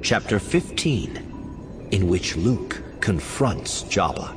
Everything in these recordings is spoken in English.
Chapter 15, in which Luke confronts Jabba.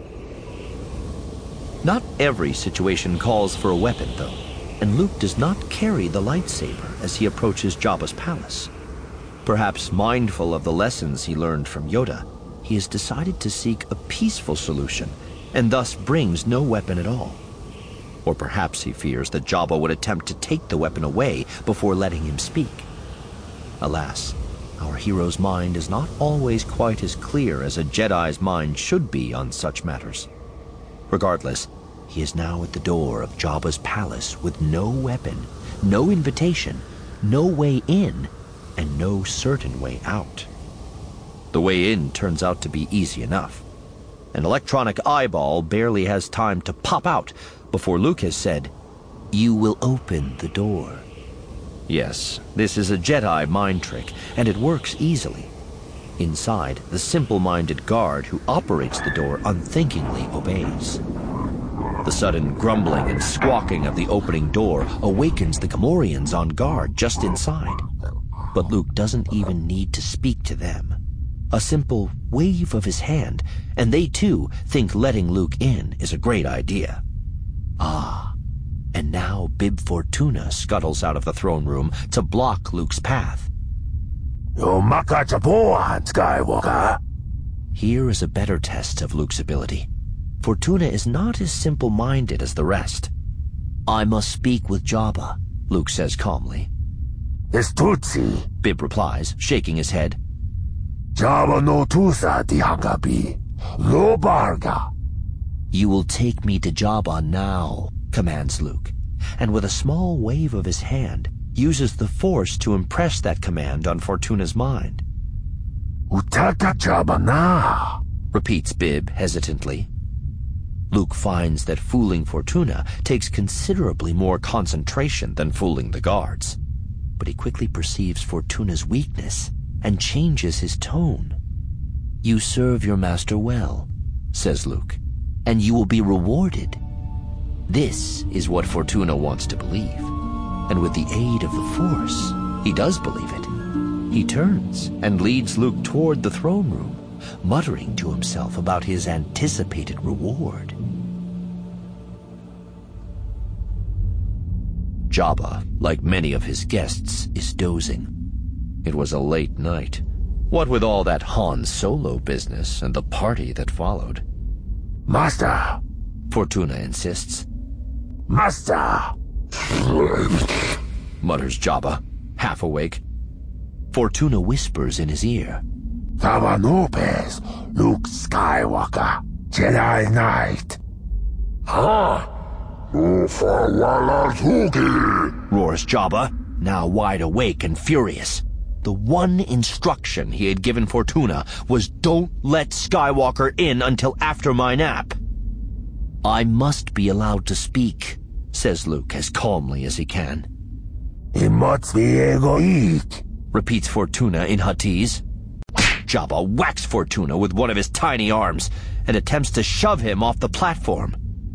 Not every situation calls for a weapon, though, and Luke does not carry the lightsaber as he approaches Jabba's palace. Perhaps mindful of the lessons he learned from Yoda, he has decided to seek a peaceful solution and thus brings no weapon at all. Or perhaps he fears that Jabba would attempt to take the weapon away before letting him speak. Alas, our hero's mind is not always quite as clear as a Jedi's mind should be on such matters. Regardless, he is now at the door of Jabba's palace with no weapon, no invitation, no way in, and no certain way out. The way in turns out to be easy enough. An electronic eyeball barely has time to pop out before Luke has said, "You will open the door." Yes, this is a Jedi mind trick, and it works easily. Inside, the simple-minded guard who operates the door unthinkingly obeys. The sudden grumbling and squawking of the opening door awakens the Gamorreans on guard just inside. But Luke doesn't even need to speak to them. A simple wave of his hand, and they too think letting Luke in is a great idea. And now Bib Fortuna scuttles out of the throne room to block Luke's path. Skywalker. Here is a better test of Luke's ability. Fortuna is not as simple-minded as the rest. "I must speak with Jabba," Luke says calmly. Estutsi. Bib replies, shaking his head. Jabba no tusa dihangabi. Lo barga. "You will take me to Jabba now," commands Luke, and with a small wave of his hand, uses the Force to impress that command on Fortuna's mind. Utaka Jabba na, repeats Bib hesitantly. Luke finds that fooling Fortuna takes considerably more concentration than fooling the guards, but he quickly perceives Fortuna's weakness and changes his tone. "You serve your master well," says Luke, "and you will be rewarded." This is what Fortuna wants to believe, and with the aid of the Force, he does believe it. He turns and leads Luke toward the throne room, muttering to himself about his anticipated reward. Jabba, like many of his guests, is dozing. It was a late night, what with all that Han Solo business and the party that followed. Master, Fortuna insists. Master, mutters Jabba, half awake. Fortuna whispers in his ear. Tavanopes, Luke Skywalker, Jedi Knight. Roars Jabba, now wide awake and furious. The one instruction he had given Fortuna was, "Don't let Skywalker in until after my nap." "I must be allowed to speak," says Luke as calmly as he can. Repeats Fortuna in Huttese. Jabba whacks Fortuna with one of his tiny arms and attempts to shove him off the platform.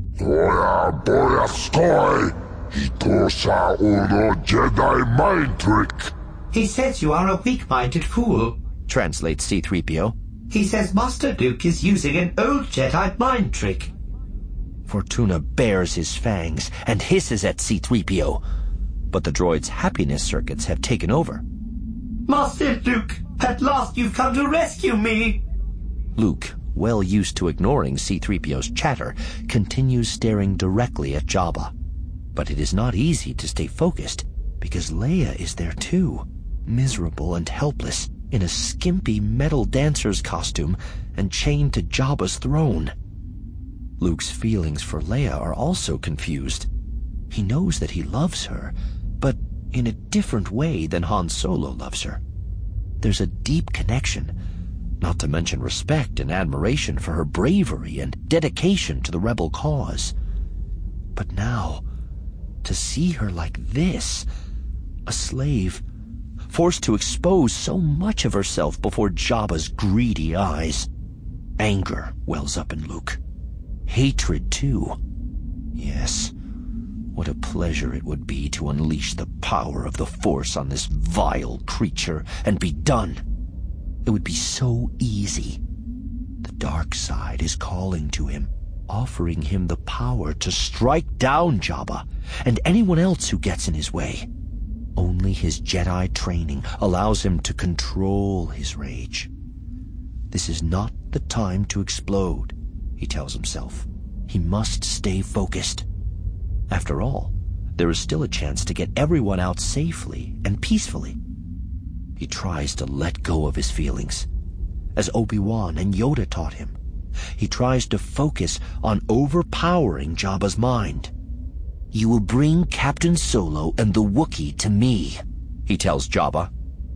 Jedi mind trick. "He says you are a weak-minded fool," translates C-3PO. "He says Master Luke is using an old Jedi mind trick." Fortuna bares his fangs and hisses at C-3PO, but the droid's happiness circuits have taken over. "Master Luke, at last you've come to rescue me!" Luke, well used to ignoring C-3PO's chatter, continues staring directly at Jabba. But it is not easy to stay focused, because Leia is there too, miserable and helpless, in a skimpy metal dancer's costume and chained to Jabba's throne. Luke's feelings for Leia are also confused. He knows that he loves her, but in a different way than Han Solo loves her. There's a deep connection, not to mention respect and admiration for her bravery and dedication to the rebel cause. But now, to see her like this, a slave, forced to expose so much of herself before Jabba's greedy eyes. Anger wells up in Luke. Hatred, too. Yes, what a pleasure it would be to unleash the power of the Force on this vile creature and be done. It would be so easy. The dark side is calling to him, offering him the power to strike down Jabba and anyone else who gets in his way. Only his Jedi training allows him to control his rage. This is not the time to explode, he tells himself. He must stay focused. After all, there is still a chance to get everyone out safely and peacefully. He tries to let go of his feelings, as Obi-Wan and Yoda taught him. He tries to focus on overpowering Jabba's mind. "You will bring Captain Solo and the Wookiee to me," he tells Jabba.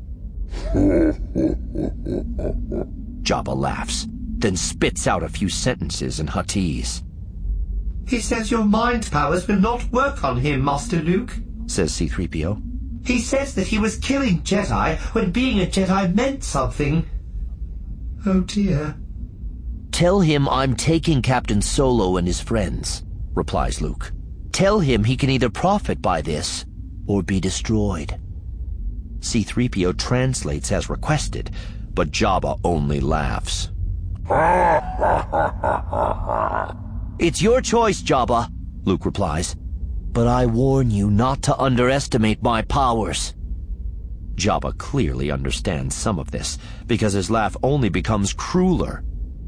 Jabba laughs, then spits out a few sentences in Huttese. He says your mind powers will not work on him, Master Luke, says C-3PO. He says that he was killing Jedi when being a Jedi meant something. Oh dear. "Tell him I'm taking Captain Solo and his friends," replies Luke. "Tell him he can either profit by this or be destroyed." C-3PO translates as requested, but Jabba only laughs. "It's your choice, Jabba," Luke replies. "But I warn you not to underestimate my powers." Jabba clearly understands some of this, because his laugh only becomes crueler.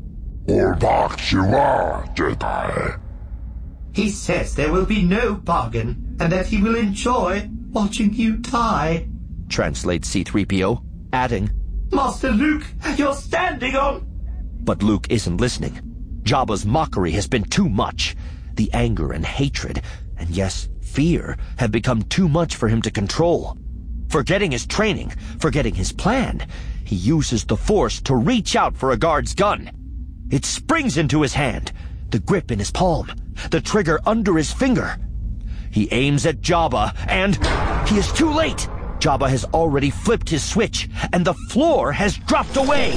Jedi. He says there will be no bargain, and that he will enjoy watching you die, translates C-3PO, adding, "Master Luke, you're standing on..." But Luke isn't listening. Jabba's mockery has been too much. The anger and hatred, and yes, fear, have become too much for him to control. Forgetting his training, forgetting his plan, he uses the Force to reach out for a guard's gun. It springs into his hand, the grip in his palm, the trigger under his finger. He aims at Jabba, and he is too late. Jabba has already flipped his switch, and the floor has dropped away.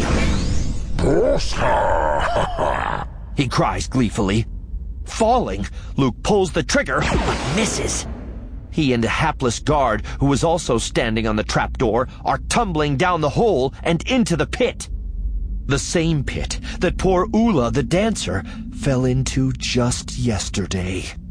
He cries gleefully. Falling, Luke pulls the trigger, but misses. He and a hapless guard, who is also standing on the trapdoor, are tumbling down the hole and into the pit. The same pit that poor Oola the dancer fell into just yesterday.